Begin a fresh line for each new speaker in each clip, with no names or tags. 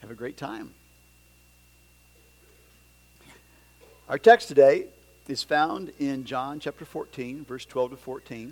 have a great time. Our text today is found in John chapter 14, verse 12 to 14.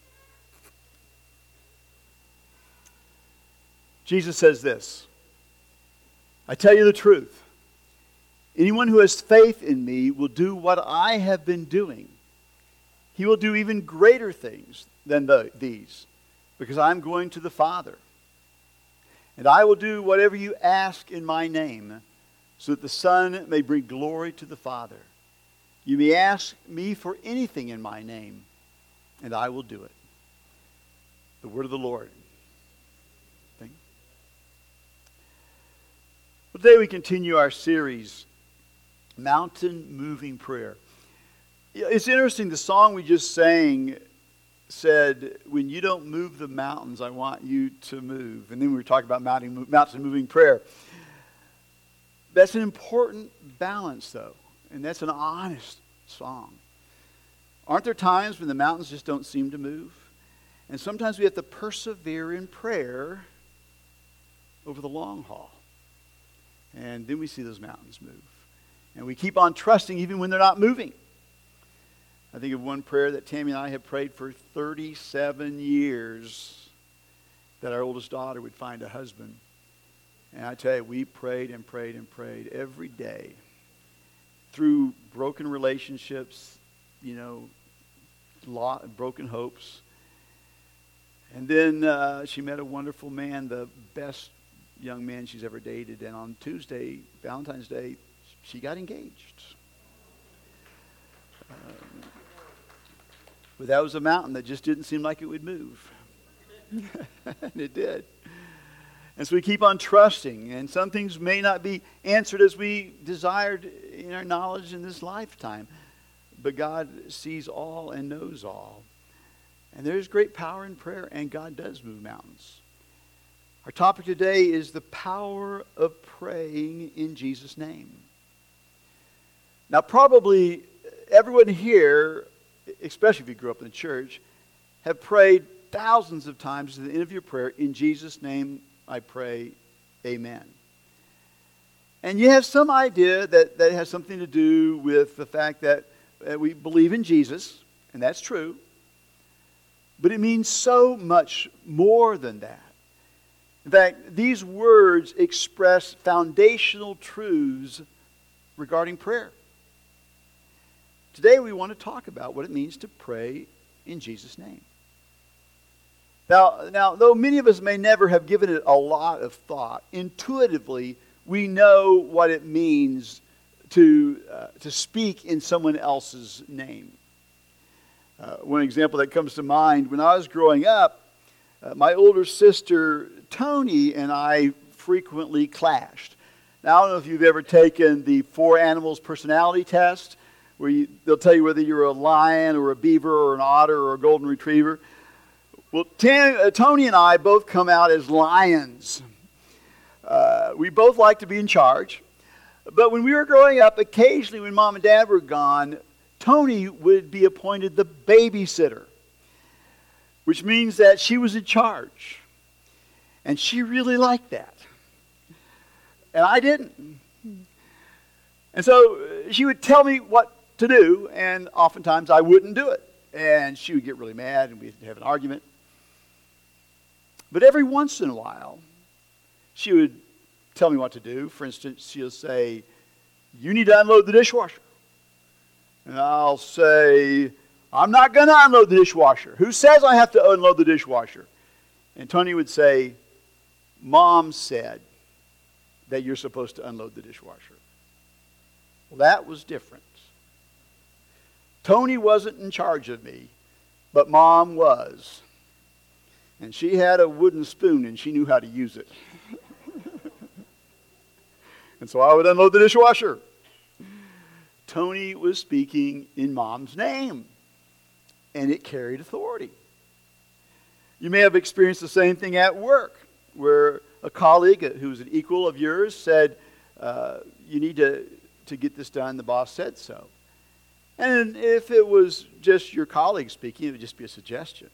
Jesus says this, I tell you the truth. Anyone who has faith in me will do what I have been doing. He will do even greater things than these, because I'm going to the Father. And I will do whatever you ask in my name, so that the Son may bring glory to the Father. You may ask me for anything in my name, and I will do it. The word of the Lord. Well, today we continue our series, Mountain Moving Prayer. It's interesting, the song we just sang said, when you don't move the mountains, I want you to move. And then we were talking about mountain moving prayer. That's an important balance, though. And that's an honest song. Aren't there times when the mountains just don't seem to move? And sometimes we have to persevere in prayer over the long haul. And then we see those mountains move. And we keep on trusting even when they're not moving. I think of one prayer that Tammy and I have prayed for 37 years, that our oldest daughter would find a husband. And I tell you, we prayed and prayed and prayed every day through broken relationships, broken hopes. And then she met a wonderful man, the best young man she's ever dated. And on Tuesday, Valentine's Day, she got engaged. But that was a mountain that just didn't seem like it would move. And it did. And so we keep on trusting. And some things may not be answered as we desired in our knowledge in this lifetime. But God sees all and knows all. And there's great power in prayer, and God does move mountains. Our topic today is the power of praying in Jesus' name. Now, probably everyone here, especially if you grew up in the church, have prayed thousands of times at the end of your prayer, in Jesus' name I pray, amen. And you have some idea that has something to do with the fact that we believe in Jesus, and that's true. But it means so much more than that. In fact, these words express foundational truths regarding prayer. Today we want to talk about what it means to pray in Jesus' name. Now, though many of us may never have given it a lot of thought, intuitively we know what it means to speak in someone else's name. One example that comes to mind, when I was growing up, my older sister Tony and I frequently clashed. Now, I don't know if you've ever taken the 4 animals personality test, where they'll tell you whether you're a lion or a beaver or an otter or a golden retriever. Well, Tony and I both come out as lions. We both like to be in charge. But when we were growing up, occasionally when Mom and Dad were gone, Tony would be appointed the babysitter, which means that she was in charge. And she really liked that. And I didn't. And so she would tell me what to do, and oftentimes I wouldn't do it. And she would get really mad, and we'd have an argument. But every once in a while, she would tell me what to do. For instance, she'll say, you need to unload the dishwasher. And I'll say, I'm not going to unload the dishwasher. Who says I have to unload the dishwasher? And Tony would say, Mom said that you're supposed to unload the dishwasher. Well, that was different. Tony wasn't in charge of me, but Mom was. And she had a wooden spoon, and she knew how to use it. And so I would unload the dishwasher. Tony was speaking in Mom's name, and it carried authority. You may have experienced the same thing at work, where a colleague who was an equal of yours said, you need to get this done, the boss said so. And if it was just your colleague speaking, it would just be a suggestion.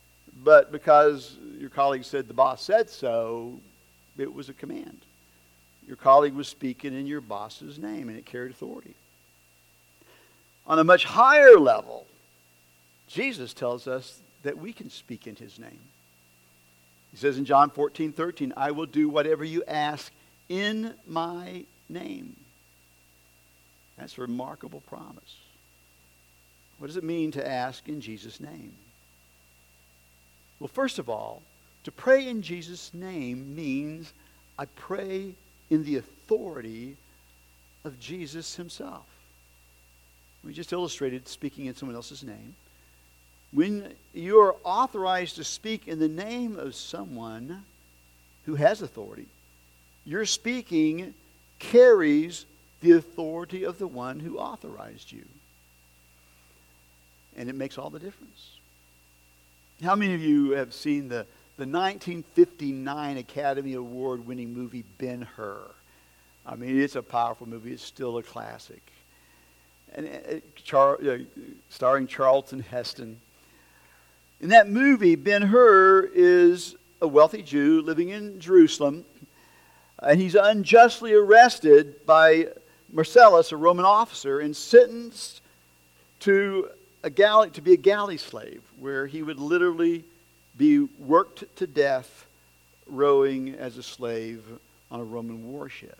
But because your colleague said the boss said so, it was a command. your colleague was speaking in your boss's name, and it carried authority. On a much higher level, Jesus tells us that we can speak in his name. He says in John 14:13, I will do whatever you ask in my name. That's a remarkable promise. What does it mean to ask in Jesus' name? Well, first of all, to pray in Jesus' name means I pray in the authority of Jesus himself. We just illustrated speaking in someone else's name. When you are authorized to speak in the name of someone who has authority, your speaking carries the authority of the one who authorized you. And it makes all the difference. How many of you have seen the 1959 Academy Award winning movie Ben-Hur? I mean, it's a powerful movie. It's still a classic. And starring Charlton Heston. In that movie, Ben-Hur is a wealthy Jew living in Jerusalem, and he's unjustly arrested by Marcellus, a Roman officer, and sentenced to be a galley slave, where he would literally be worked to death rowing as a slave on a Roman warship.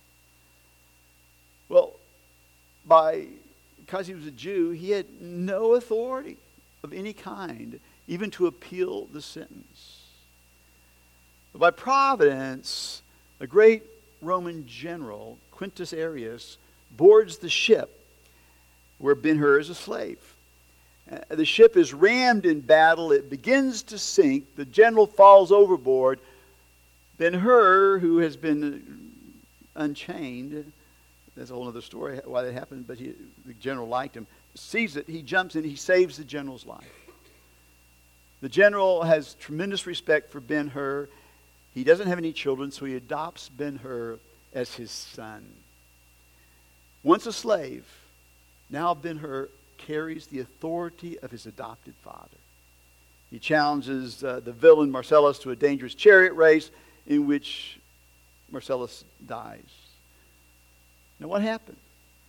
Well, because he was a Jew, he had no authority of any kind, even to appeal the sentence. But by providence, a great Roman general, Quintus Arrius, boards the ship where Ben-Hur is a slave. The ship is rammed in battle. It begins to sink. The general falls overboard. Ben-Hur, who has been unchained, there's a whole other story why that happened, but the general liked him, sees it, he jumps in, he saves the general's life. The general has tremendous respect for Ben-Hur. He doesn't have any children, so he adopts Ben-Hur as his son. Once a slave, now Ben-Hur carries the authority of his adopted father. He challenges the villain Marcellus to a dangerous chariot race in which Marcellus dies. Now what happened?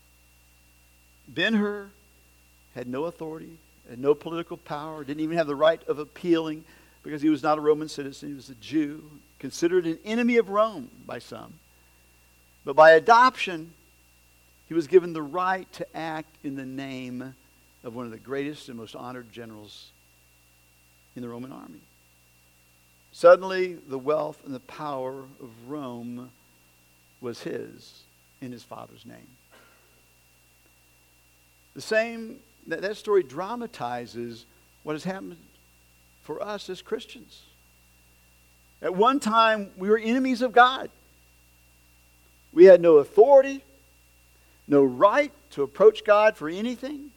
Ben-Hur had no authority, had no political power, didn't even have the right of appealing because he was not a Roman citizen. He was a Jew, considered an enemy of Rome by some. But by adoption, he was given the right to act in the name of one of the greatest and most honored generals in the Roman army. Suddenly, the wealth and the power of Rome was his in his father's name. That story dramatizes what has happened for us as Christians. At one time, we were enemies of God. We had no authority, no right to approach God for anything.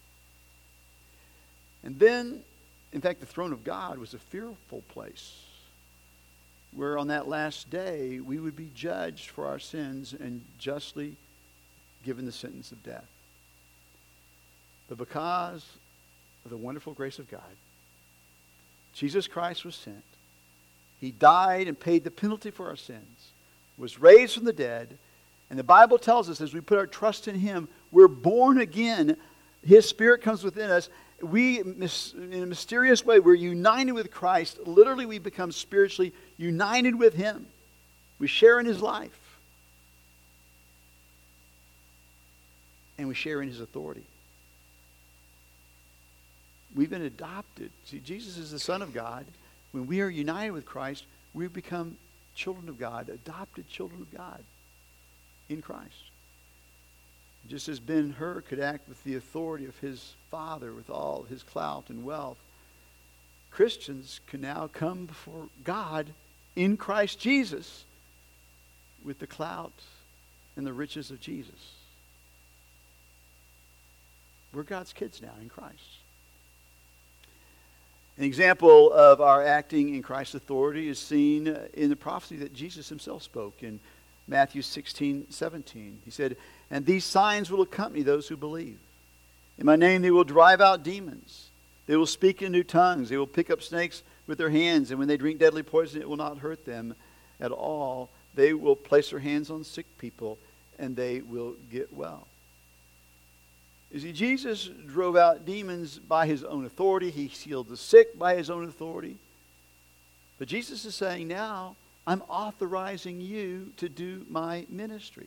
And then, in fact, the throne of God was a fearful place where on that last day we would be judged for our sins and justly given the sentence of death. But because of the wonderful grace of God, Jesus Christ was sent. He died and paid the penalty for our sins, was raised from the dead, and the Bible tells us as we put our trust in him, we're born again. His Spirit comes within us. We, in a mysterious way, we're united with Christ. Literally, we become spiritually united with him. We share in his life. And we share in his authority. We've been adopted. See, Jesus is the Son of God. When we are united with Christ, we become children of God, adopted children of God in Christ. Just as Ben-Hur could act with the authority of his father, with all his clout and wealth, Christians can now come before God in Christ Jesus with the clout and the riches of Jesus. We're God's kids now in Christ. An example of our acting in Christ's authority is seen in the prophecy that Jesus himself spoke in Matthew 16:17. He said, "And these signs will accompany those who believe. In my name they will drive out demons. They will speak in new tongues. They will pick up snakes with their hands. And when they drink deadly poison, it will not hurt them at all. they will place their hands on sick people and they will get well. You see, Jesus drove out demons by his own authority. He healed the sick by his own authority. But Jesus is saying now, I'm authorizing you to do my ministry.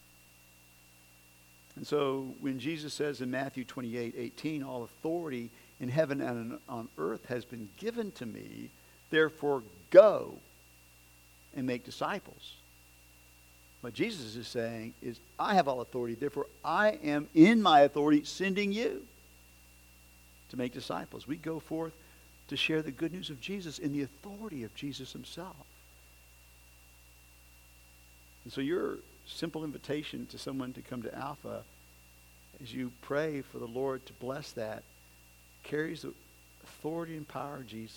And so when Jesus says in Matthew 28:18, all authority in heaven and on earth has been given to me, therefore go and make disciples. What Jesus is saying is, I have all authority, therefore I am in my authority sending you to make disciples. We go forth to share the good news of Jesus in the authority of Jesus himself. And so your simple invitation to someone to come to Alpha, as you pray for the Lord to bless that, carries the authority and power of Jesus.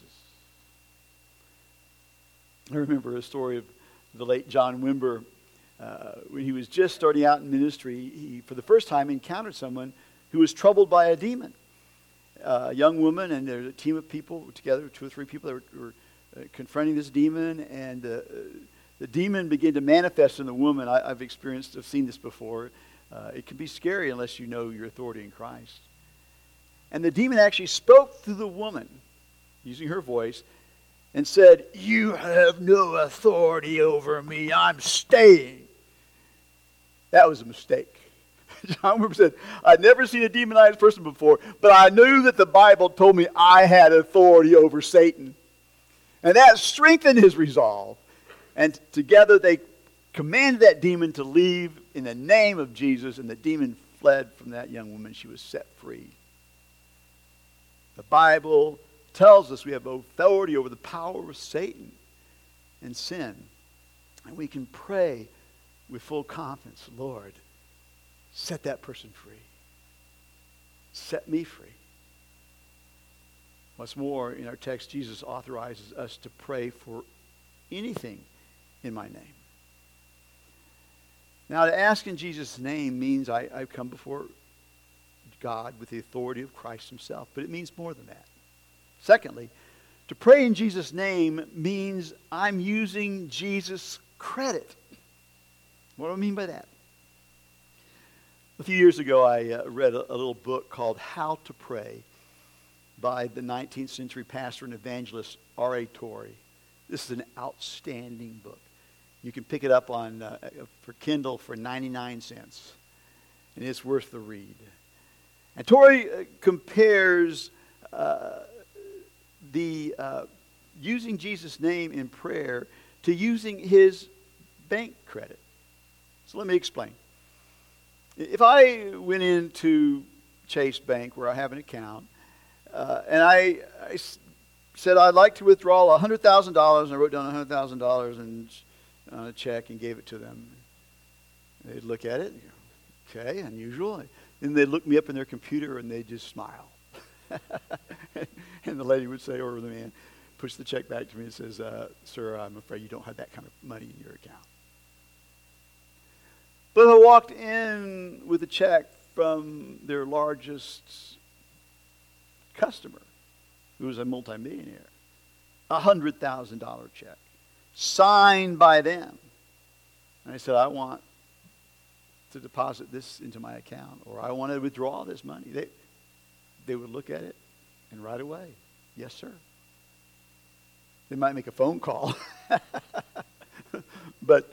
I remember a story of the late John Wimber. When he was just starting out in ministry, he, for the first time, encountered someone who was troubled by a demon. A young woman, and there's a team of people together, 2 or 3 people that were confronting this demon, and the demon began to manifest in the woman. I've seen this before. It can be scary unless you know your authority in Christ. And the demon actually spoke through the woman, using her voice, and said, "You have no authority over me. I'm staying." That was a mistake. John Wimber said, I'd never seen a demonized person before, but I knew that the Bible told me I had authority over Satan. And that strengthened his resolve. And together they commanded that demon to leave in the name of Jesus, and the demon fled from that young woman. She was set free. The Bible tells us we have authority over the power of Satan and sin. And we can pray with full confidence, Lord, set that person free. Set me free. What's more, in our text, Jesus authorizes us to pray for anything in my name. Now, to ask in Jesus' name means I've come before God with the authority of Christ himself. But it means more than that. Secondly, to pray in Jesus' name means I'm using Jesus' credit. What do I mean by that? A few years ago, I read a little book called How to Pray by the 19th century pastor and evangelist R.A. Torrey. This is an outstanding book. You can pick it up on for Kindle for 99 cents. And it's worth the read. And Torrey compares using Jesus' name in prayer to using his bank credit. So let me explain. If I went into Chase Bank where I have an account, and I said I'd like to withdraw $100,000, and I wrote down $100,000 on a check and gave it to them, they'd look at it, okay, unusual. Then they'd look me up in their computer and they'd just smile. And the lady would say, or the man, push the check back to me and says, "Sir, I'm afraid you don't have that kind of money in your account." But I walked in with a check from their largest customer, who was a multimillionaire, $100,000 check, signed by them. And I said, I want to deposit this into my account, or I want to withdraw this money. They would look at it, and right away, yes, sir. They might make a phone call. But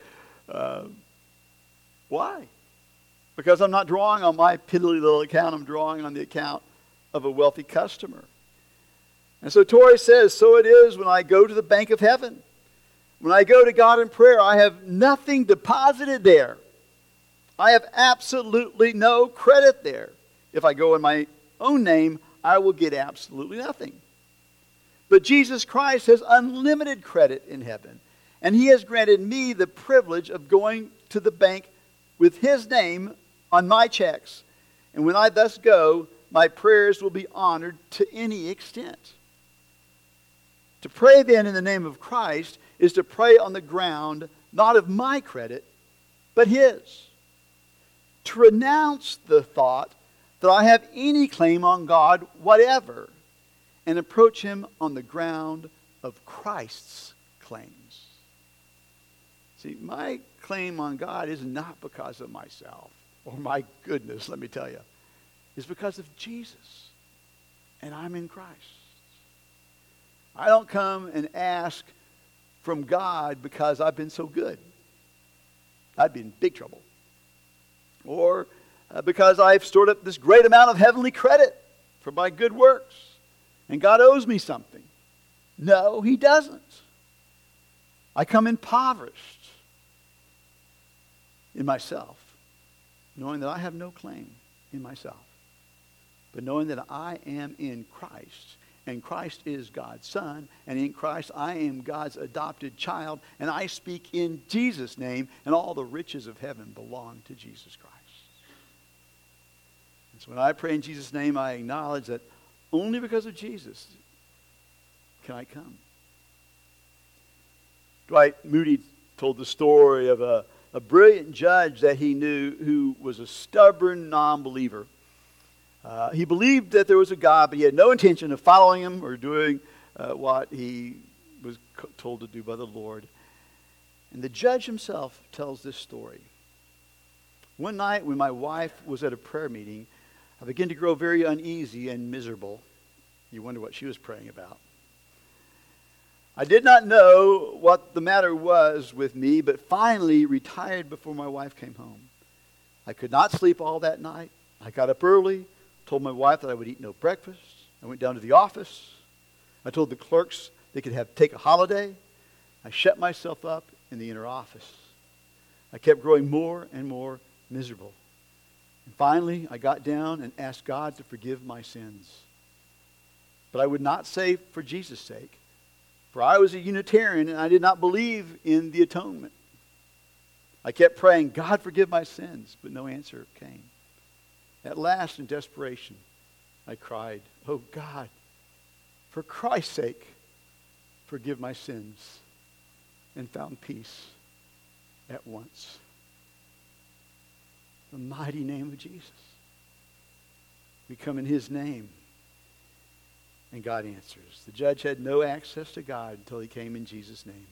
why? Because I'm not drawing on my piddly little account. I'm drawing on the account of a wealthy customer. And so Torrey says, so it is when I go to the bank of heaven. When I go to God in prayer, I have nothing deposited there. I have absolutely no credit there. If I go in my own name, I will get absolutely nothing. But Jesus Christ has unlimited credit in heaven. And he has granted me the privilege of going to the bank with his name on my checks. And when I thus go, my prayers will be honored to any extent. To pray then in the name of Christ is to pray on the ground not of my credit, but his. To renounce the thought that I have any claim on God whatever, and approach him on the ground of Christ's claims. See, my claim on God is not because of myself or my goodness, let me tell you. It's because of Jesus. And I'm in Christ. I don't come and ask from God because I've been so good. I'd be in big trouble. Or because I've stored up this great amount of heavenly credit for my good works. And God owes me something. No, he doesn't. I come impoverished in myself, knowing that I have no claim in myself, but knowing that I am in Christ, and Christ is God's Son, and in Christ I am God's adopted child, and I speak in Jesus' name, and all the riches of heaven belong to Jesus Christ. And so when I pray in Jesus' name, I acknowledge that only because of Jesus can I come. Dwight Moody told the story of a brilliant judge that he knew who was a stubborn non-believer. He believed that there was a God, but he had no intention of following him or doing what he was told to do by the Lord. And the judge himself tells this story. One night when my wife was at a prayer meeting, I began to grow very uneasy and miserable. You wonder what she was praying about. I did not know what the matter was with me, but finally retired before my wife came home. I could not sleep all that night. I got up early, told my wife that I would eat no breakfast. I went down to the office. I told the clerks they could take a holiday. I shut myself up in the inner office. I kept growing more and more miserable. And finally, I got down and asked God to forgive my sins. But I would not say for Jesus' sake, for I was a Unitarian and I did not believe in the atonement. I kept praying, God, forgive my sins, but no answer came. At last, in desperation, I cried, oh God, for Christ's sake, forgive my sins, and found peace at once. The mighty name of Jesus. We come in his name, and God answers. The judge had no access to God until he came in Jesus' name.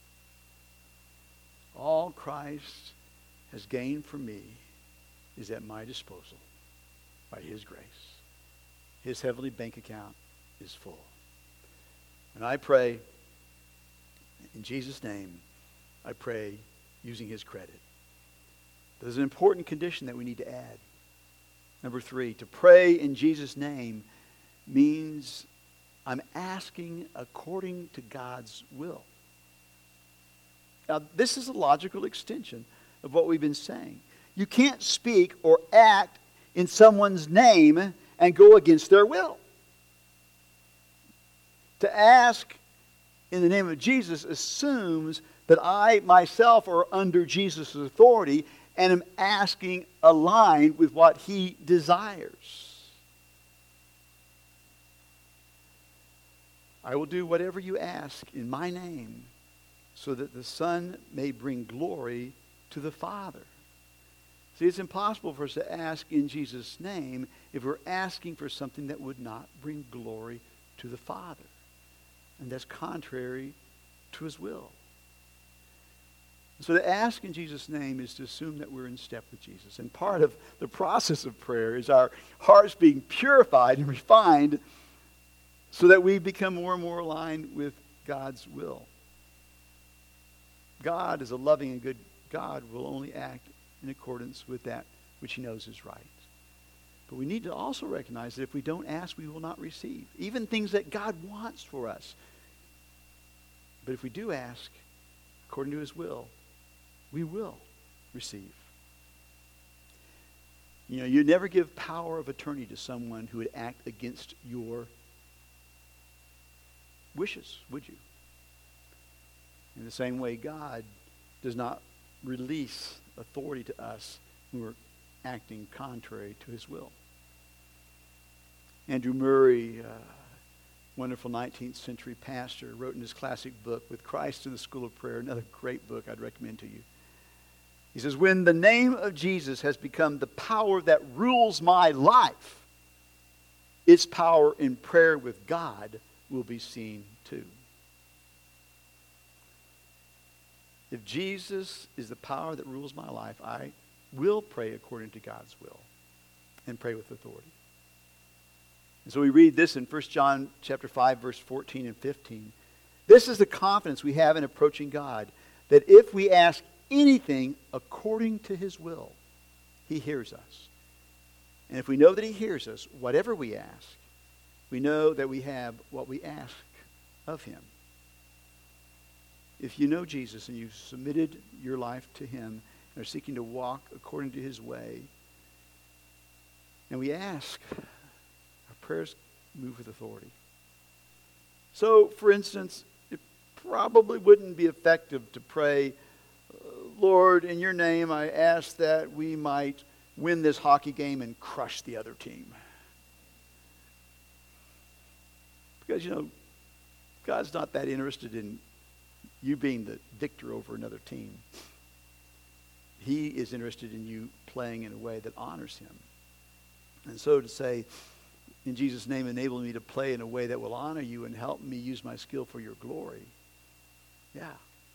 All Christ has gained for me is at my disposal by his grace. His heavenly bank account is full. And I pray, in Jesus' name, I pray using his credit. There's an important condition that we need to add. Number 3, to pray in Jesus' name means I'm asking according to God's will. Now, this is a logical extension of what we've been saying. You can't speak or act in someone's name and go against their will. To ask in the name of Jesus assumes that I myself are under Jesus' authority and am asking aligned with what he desires. I will do whatever you ask in my name so that the Son may bring glory to the Father. See, it's impossible for us to ask in Jesus' name if we're asking for something that would not bring glory to the Father. And that's contrary to his will. So to ask in Jesus' name is to assume that we're in step with Jesus. And part of the process of prayer is our hearts being purified and refined so that we become more and more aligned with God's will. God, as a loving and good God, will only act in accordance with that which he knows is right. But we need to also recognize that if we don't ask, we will not receive. Even things that God wants for us. But if we do ask according to his will, we will receive. You know, you'd never give power of attorney to someone who would act against your wishes, would you? In the same way, God does not release authority to us when we're acting contrary to his will. Andrew Murray, wonderful 19th century pastor, wrote in his classic book, With Christ in the School of Prayer, another great book I'd recommend to you. He says, when the name of Jesus has become the power that rules my life, its power in prayer with God will be seen too. If Jesus is the power that rules my life, I will pray according to God's will and pray with authority. And so we read this in 1 John chapter 5, verse 14 and 15. This is the confidence we have in approaching God, that if we ask anything according to his will, he hears us. And if we know that he hears us, whatever we ask, we know that we have what we ask of him. If you know Jesus and you've submitted your life to him and are seeking to walk according to his way, and we ask, our prayers move with authority. So, for instance, it probably wouldn't be effective to pray, Lord, in your name I ask that we might win this hockey game and crush the other team. Because, God's not that interested in you being the victor over another team. He is interested in you playing in a way that honors him. And so to say, in Jesus' name, enable me to play in a way that will honor you and help me use my skill for your glory. Yeah.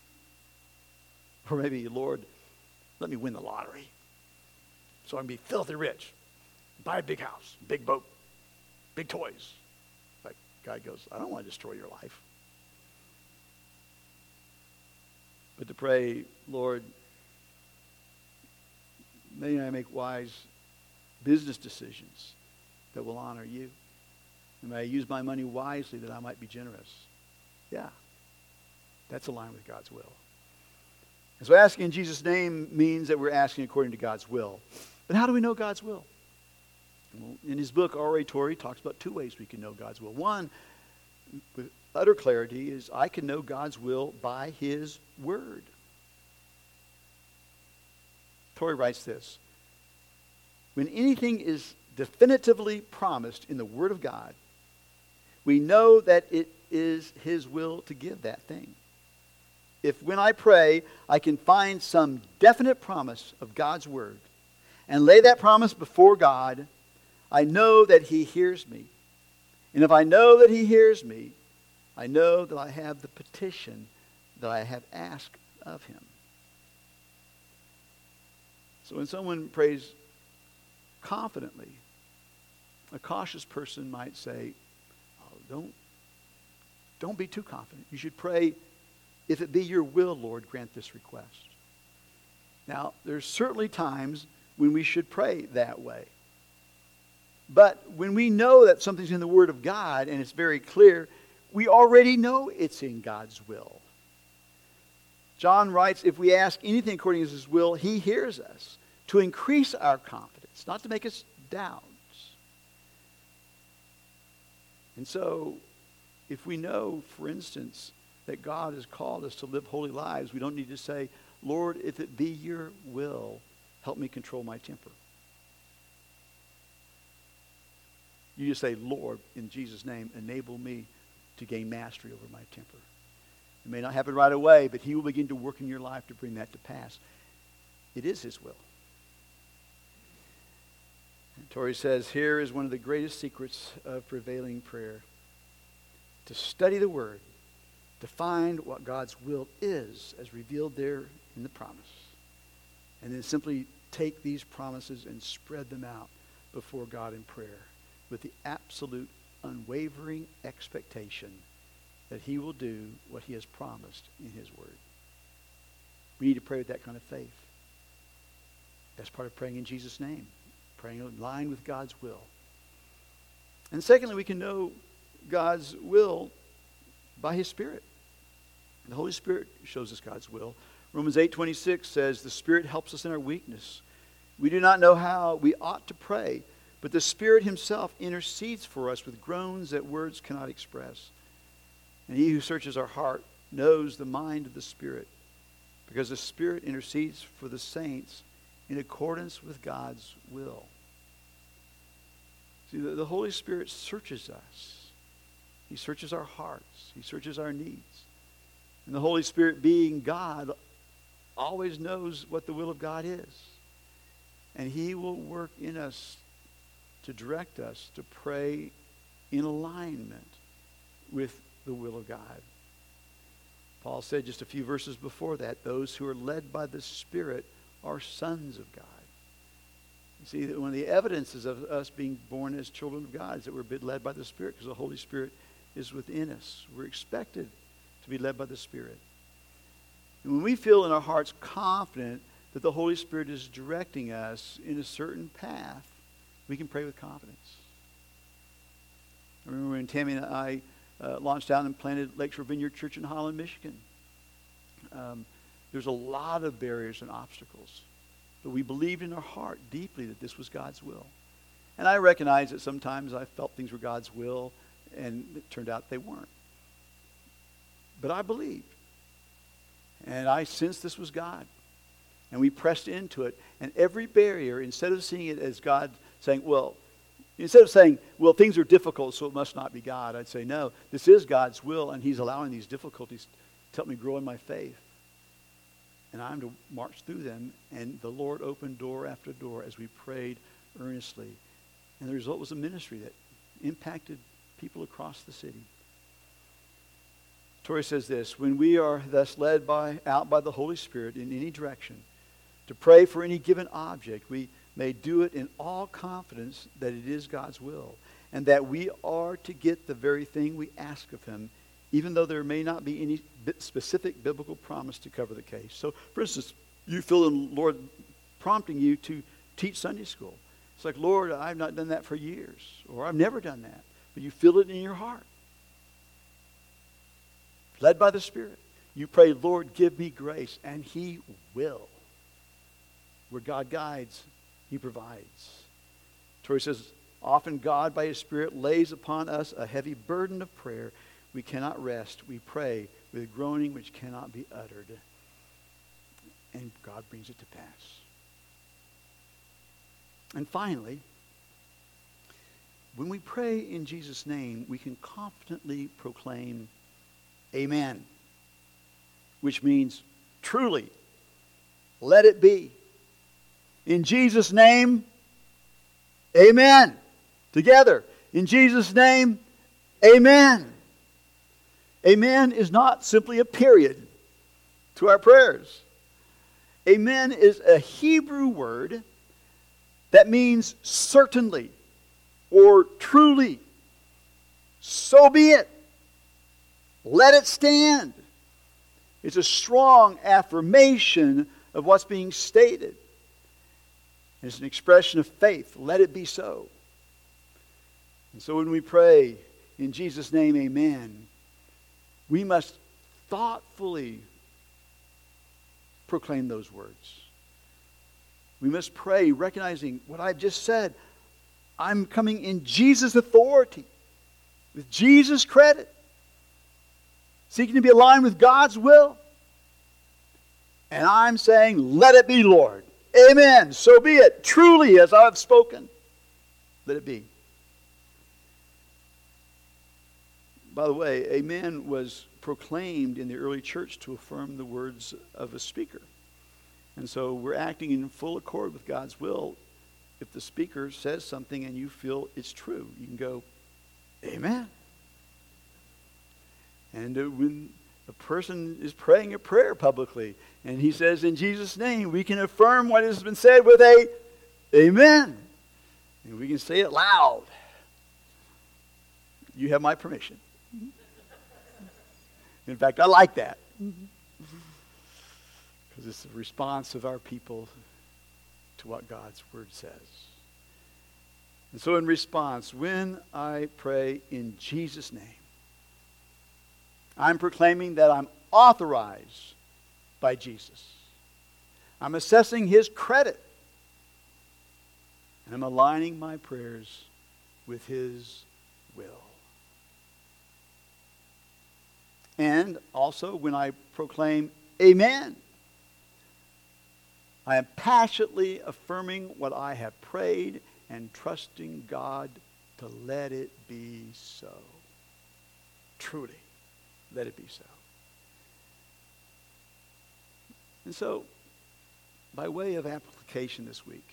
Or maybe, Lord, let me win the lottery so I can be filthy rich, buy a big house, big boat, big toys. Like God goes, I don't want to destroy your life. But to pray, Lord, may I make wise business decisions that will honor you. And may I use my money wisely that I might be generous. Yeah, that's aligned with God's will. And so asking in Jesus' name means that we're asking according to God's will. But how do we know God's will? Well, in his book, Oratory, he talks about two ways we can know God's will. One, with utter clarity, is I can know God's will by his word. Torrey writes this: when anything is definitively promised in the Word of God, we know that it is his will to give that thing. If when I pray, I can find some definite promise of God's Word and lay that promise before God, I know that he hears me. And if I know that he hears me, I know that I have the petition that I have asked of him. So when someone prays confidently, a cautious person might say, don't be too confident. You should pray, if it be your will, Lord, grant this request. Now, there's certainly times when we should pray that way. But when we know that something's in the Word of God and it's very clear, we already know it's in God's will. John writes, if we ask anything according to his will, he hears us, to increase our confidence, not to make us doubt. And so, if we know, for instance, that God has called us to live holy lives, we don't need to say, Lord, if it be your will, help me control my temper. You just say, Lord, in Jesus' name, enable me to gain mastery over my temper. It may not happen right away, but he will begin to work in your life to bring that to pass. It is his will. And Torrey says, here is one of the greatest secrets of prevailing prayer: to study the Word, to find what God's will is as revealed there in the promise, and then simply take these promises and spread them out before God in prayer with the absolute unwavering expectation that he will do what he has promised in his Word. We need to pray with that kind of faith. That's part of praying in Jesus' name, praying in line with God's will. And secondly, we can know God's will by his Spirit. The Holy Spirit shows us God's will. Romans 8:26 says, the Spirit helps us in our weakness. We do not know how we ought to pray, but the Spirit himself intercedes for us with groans that words cannot express. And he who searches our heart knows the mind of the Spirit, because the Spirit intercedes for the saints in accordance with God's will. See, the Holy Spirit searches us. He searches our hearts. He searches our needs. And the Holy Spirit, being God, always knows what the will of God is. And he will work in us to direct us to pray in alignment with the will of God. Paul said just a few verses before that, those who are led by the Spirit are sons of God. You see, that one of the evidences of us being born as children of God is that we're led by the Spirit, because the Holy Spirit is within us. We're expected to be led by the Spirit. And when we feel in our hearts confident that the Holy Spirit is directing us in a certain path, we can pray with confidence. I remember when Tammy and I launched out and planted Lakeshore Vineyard Church in Holland, Michigan. There's a lot of barriers and obstacles. But we believed in our heart deeply that this was God's will. And I recognize that sometimes I felt things were God's will, and it turned out they weren't. But I believed. And I sensed this was God. And we pressed into it. And every barrier, instead of seeing it as God saying, instead of saying, things are difficult, so it must not be God, I'd say, no, this is God's will, and He's allowing these difficulties to help me grow in my faith. And I'm to march through them. And the Lord opened door after door as we prayed earnestly. And the result was a ministry that impacted people across the city. Torrey says this: when we are thus led out by the Holy Spirit in any direction to pray for any given object, we may do it in all confidence that it is God's will, and that we are to get the very thing we ask of Him, even though there may not be any specific biblical promise to cover the case. So, for instance, you feel the Lord prompting you to teach Sunday school. It's like, Lord, I've not done that for years, or I've never done that. But you feel it in your heart. Led by the Spirit. You pray, Lord, give me grace, and He will. Where God guides, He provides. Torrey says, often God, by His Spirit, lays upon us a heavy burden of prayer. We cannot rest. We pray with groaning which cannot be uttered. And God brings it to pass. And finally, when we pray in Jesus' name, we can confidently proclaim Amen, which means truly, let it be. In Jesus' name, Amen. Together, in Jesus' name, Amen. Amen is not simply a period to our prayers. Amen is a Hebrew word that means certainly or truly. So be it. Let it stand. It's a strong affirmation of what's being stated. It's an expression of faith. Let it be so. And so when we pray in Jesus' name, Amen, we must thoughtfully proclaim those words. We must pray recognizing what I've just said. I'm coming in Jesus' authority, with Jesus' credit, seeking to be aligned with God's will. And I'm saying, let it be, Lord. Amen. So be it. Truly, as I've spoken, let it be. By the way, Amen was proclaimed in the early church to affirm the words of a speaker. And so we're acting in full accord with God's will. If the speaker says something and you feel it's true, you can go, Amen. And when a person is praying a prayer publicly and he says, in Jesus' name, we can affirm what has been said with a Amen. And we can say it loud. You have my permission. In fact, I like that. Because it's the response of our people to what God's Word says. And so in response, when I pray in Jesus' name, I'm proclaiming that I'm authorized by Jesus. I'm assessing His credit. And I'm aligning my prayers with His will. And also, when I proclaim Amen, I am passionately affirming what I have prayed and trusting God to let it be so. Truly, let it be so. And so, by way of application this week,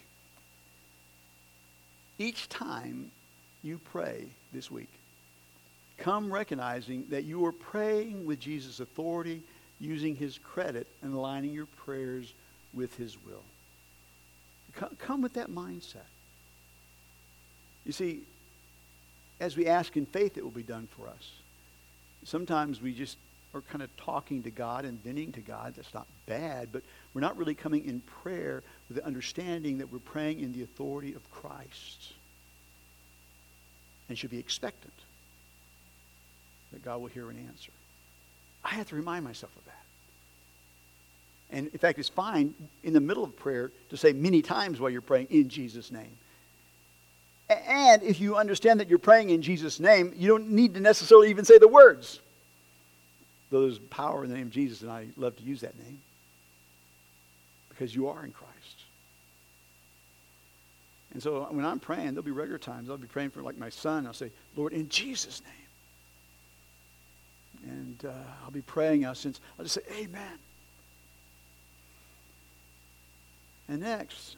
each time you pray this week, come recognizing that you are praying with Jesus' authority using his credit and aligning your prayers with his will. Come with that mindset. You see, as we ask in faith, it will be done for us. Sometimes we just are kind of talking to God and venting to God. That's not bad, but we're not really coming in prayer with the understanding that we're praying in the authority of Christ and should be expectant that God will hear and answer. I have to remind myself of that. And in fact, it's fine in the middle of prayer to say many times while you're praying, in Jesus' name. And if you understand that you're praying in Jesus' name, you don't need to necessarily even say the words. Though there's power in the name of Jesus, and I love to use that name. Because you are in Christ. And so when I'm praying, there'll be regular times. I'll be praying for like my son. I'll say, Lord, in Jesus' name. And I'll be praying I'll just say, amen. And next,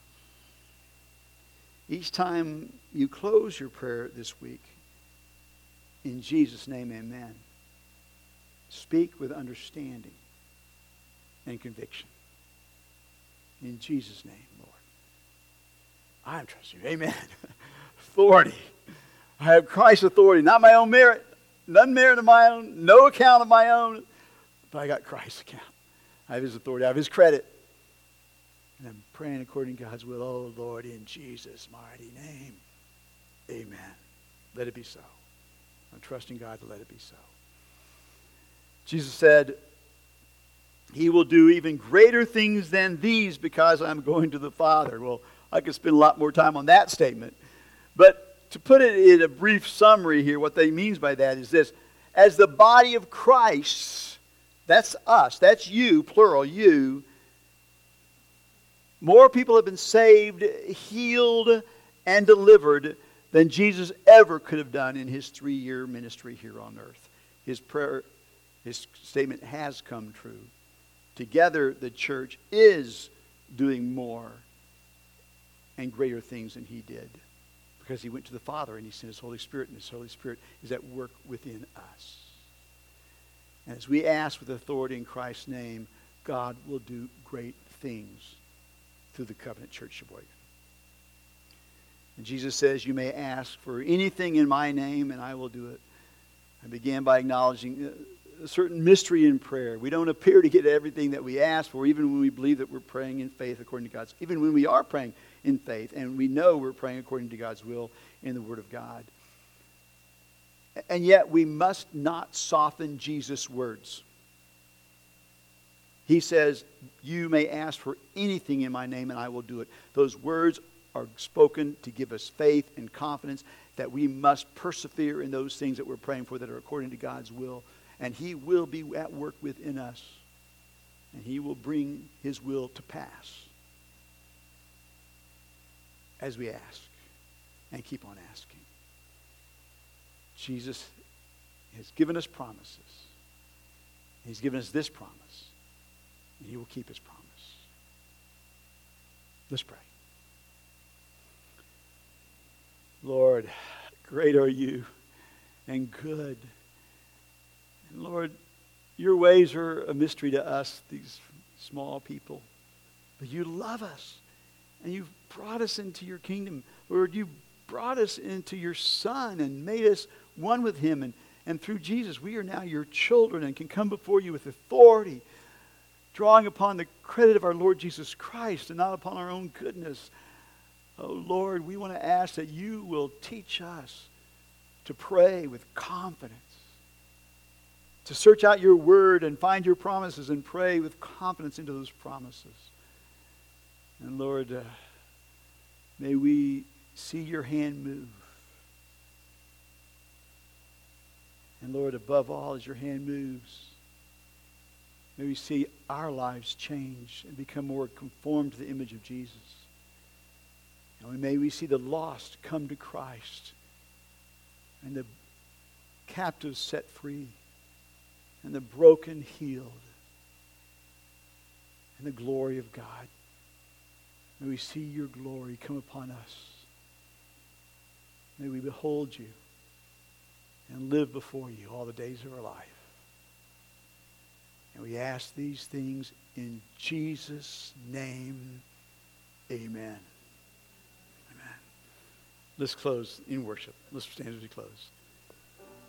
each time you close your prayer this week, in Jesus' name, amen. Speak with understanding and conviction. In Jesus' name, Lord. I trust you. Amen. Authority. I have Christ's authority, not my own merit. None merit of my own, no account of my own. But I got Christ's account. I have his authority. I have his credit. And I'm praying according to God's will. Oh, Lord, in Jesus' mighty name. Amen. Let it be so. I'm trusting God to let it be so. Jesus said, he will do even greater things than these because I'm going to the Father. Well, I could spend a lot more time on that statement. But to put it in a brief summary here, what they means by that is this. As the body of Christ, that's us, that's you, plural, you, more people have been saved, healed, and delivered than Jesus ever could have done in his 3-year ministry here on earth. His prayer, his statement has come true. Together, the church is doing more and greater things than he did because he went to the Father and he sent his Holy Spirit, and his Holy Spirit is at work within us. And as we ask with authority in Christ's name, God will do great things through the Covenant Church Sheboygan. And Jesus says, you may ask for anything in my name and I will do it. I began by acknowledging a certain mystery in prayer. We don't appear to get everything that we ask for, even when we believe that we're praying in faith according to God's, even when we are praying in faith and we know we're praying according to God's will in the Word of God. And yet we must not soften Jesus' words. He says, you may ask for anything in my name and I will do it. Those words are spoken to give us faith and confidence that we must persevere in those things that we're praying for that are according to God's will. And he will be at work within us. And he will bring his will to pass as we ask and keep on asking. Jesus has given us promises. He's given us this promise. And he will keep his promise. Let's pray. Lord, great are you and good. And Lord, your ways are a mystery to us, these small people. But you love us. And you've brought us into your kingdom. Lord, you brought us into your Son and made us one with him. And through Jesus, we are now your children and can come before you with authority, drawing upon the credit of our Lord Jesus Christ and not upon our own goodness. Oh, Lord, we want to ask that you will teach us to pray with confidence, to search out your word and find your promises and pray with confidence into those promises. And Lord, may we see your hand move. And Lord, above all, as your hand moves, may we see our lives change and become more conformed to the image of Jesus. And may we see the lost come to Christ and the captives set free and the broken healed and the glory of God. May we see your glory come upon us. May we behold you and live before you all the days of our life. And we ask these things in Jesus' name. Amen. Amen. Let's close in worship. Let's stand as we close.